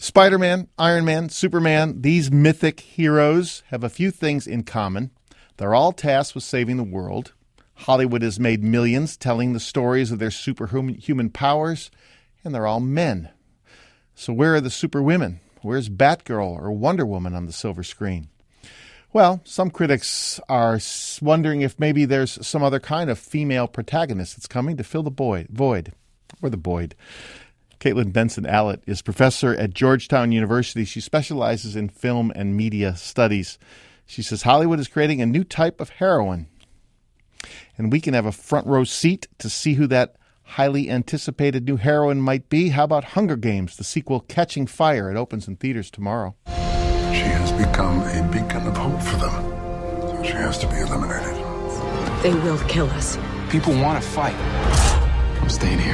Spider-Man, Iron Man, Superman, these mythic heroes have a few things in common. They're all tasked with saving the world. Hollywood has made millions telling the stories of their superhuman powers, and they're all men. So where are the superwomen? Where's Batgirl or Wonder Woman on the silver screen? Well, some critics are wondering if maybe there's some other kind of female protagonist that's coming to fill the void. Caitlin Benson-Allott is professor at Georgetown University. She specializes in film and media studies. She says Hollywood is creating a new type of heroine. And we can have a front row seat to see who that highly anticipated new heroine might be. How about Hunger Games, the sequel Catching Fire? It opens in theaters tomorrow. She has become a beacon of hope for them. So she has to be eliminated. They will kill us. People want to fight. I'm staying here.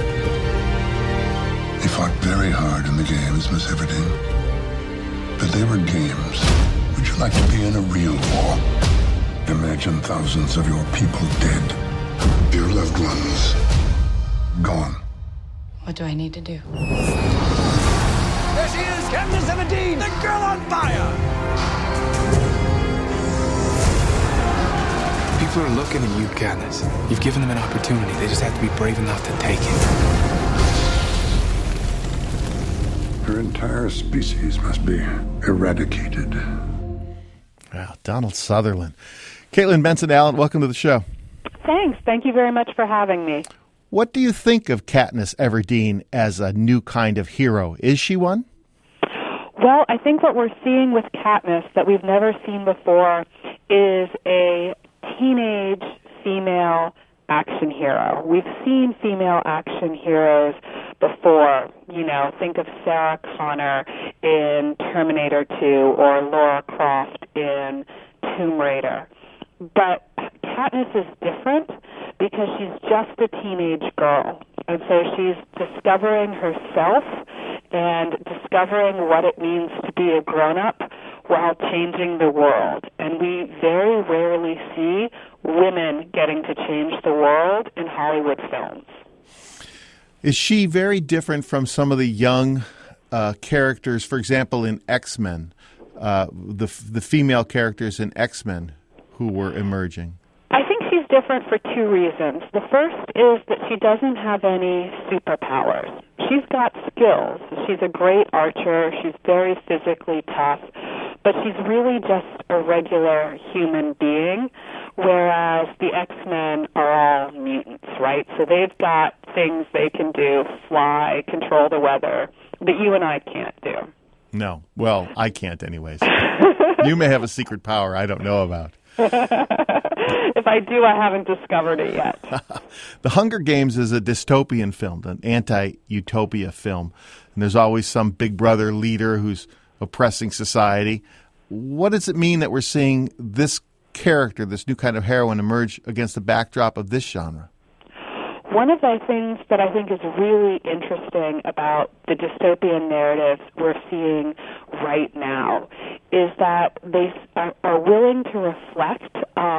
They fought very hard in the games, Miss Everdeen. But they were games. Would you like to be in a real war? Imagine thousands of your people dead. Your loved ones gone. What do I need to do? There she is, Katniss Everdeen, the girl on fire! People are looking at you, Katniss. You've given them an opportunity. They just have to be brave enough to take it. Her entire species must be eradicated. Wow, Donald Sutherland. Caitlin Benson-Allott, welcome to the show. Thanks. Thank you very much for having me. What do you think of Katniss Everdeen as a new kind of hero? Is she one? Well, I think what we're seeing with Katniss that we've never seen before is a teenage female action hero. We've seen female action heroes before. You know, think of Sarah Connor in Terminator 2 or Lara Croft in Tomb Raider. But Katniss is different because she's just a teenage girl. And so she's discovering herself and discovering what it means to be a grown-up while changing the world. And we very rarely see women getting to change the world in Hollywood films. Is she very different from some of the young characters, for example, in X-Men, the female characters in X-Men who were emerging? I think she's different for two reasons. The first is that she doesn't have any superpowers. She's got skills. She's a great archer. She's very physically tough. But she's really just a regular human being, whereas the X-Men are all mutants, right? So they've got things they can do, fly, control the weather, that you and I can't do. No. Well, I can't anyways. You may have a secret power I don't know about. If I do, I haven't discovered it yet. The Hunger Games is a dystopian film, an anti-utopia film. And there's always some big brother leader who's oppressing society. What does it mean that we're seeing this character, this new kind of heroine, emerge against the backdrop of this genre? One of the things that I think is really interesting about the dystopian narratives we're seeing right now is that they are willing to reflect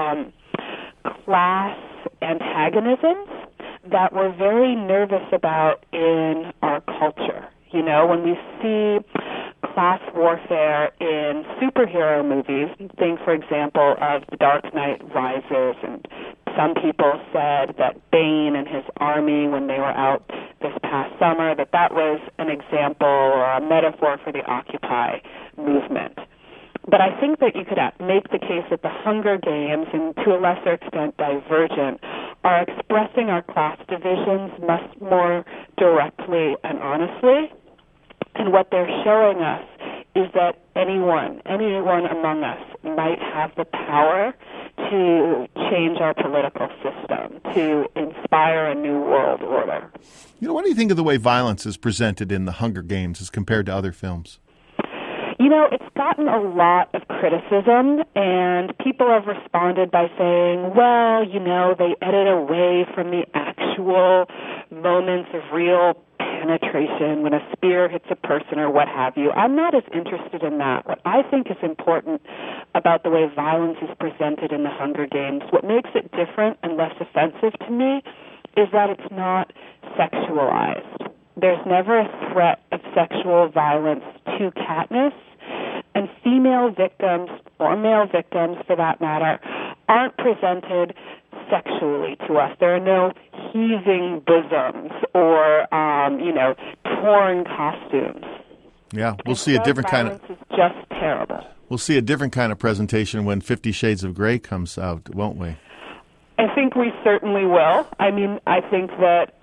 class antagonisms that we're very nervous about in our culture. You know, when we see class warfare in superhero movies, think, for example, of The Dark Knight Rises, and some people said that Bane and his army, when they were out this past summer, that was an example or a metaphor for the Occupy movement. But I think that you could make the case that the Hunger Games, and to a lesser extent Divergent, are expressing our class divisions much more directly and honestly. And what they're showing us is that anyone among us might have the power to change our political system, to inspire a new world order. You know, what do you think of the way violence is presented in The Hunger Games as compared to other films? You know, it's gotten a lot of criticism, and people have responded by saying, well, you know, they edit away from the actual moments of real penetration when a spear hits a person or what have you. I'm not as interested in that. What I think is important about the way violence is presented in the Hunger Games, what makes it different and less offensive to me, is that it's not sexualized. There's never a threat of sexual violence to Katniss, and female victims, or male victims for that matter, aren't presented sexually to us. There are no heaving bosoms or, torn costumes. Yeah, we'll see a different kind of... Violence is just terrible. We'll see a different kind of presentation when 50 Shades of Grey comes out, won't we? I think we certainly will. I mean, I think that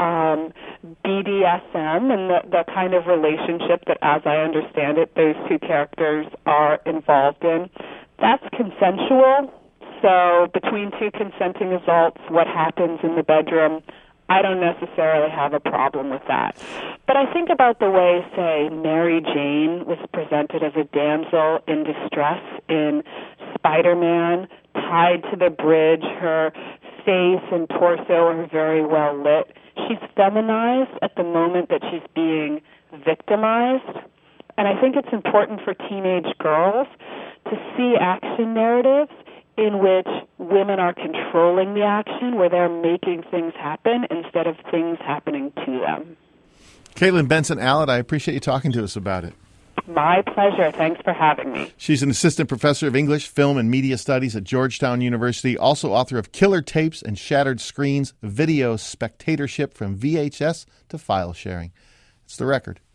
BDSM and the kind of relationship that, as I understand it, those two characters are involved in, that's consensual. So between two consenting adults, what happens in the bedroom, I don't necessarily have a problem with that. But I think about the way, say, Mary Jane was presented as a damsel in distress in Spider-Man, tied to the bridge, her face and torso are very well lit. She's feminized at the moment that she's being victimized. And I think it's important for teenage girls to see action narratives in which women are controlling the action, where they're making things happen instead of things happening to them. Caitlin Benson-Allott, I appreciate you talking to us about it. My pleasure. Thanks for having me. She's an assistant professor of English, film, and media studies at Georgetown University, also author of Killer Tapes and Shattered Screens, Video Spectatorship from VHS to File Sharing. It's The Record.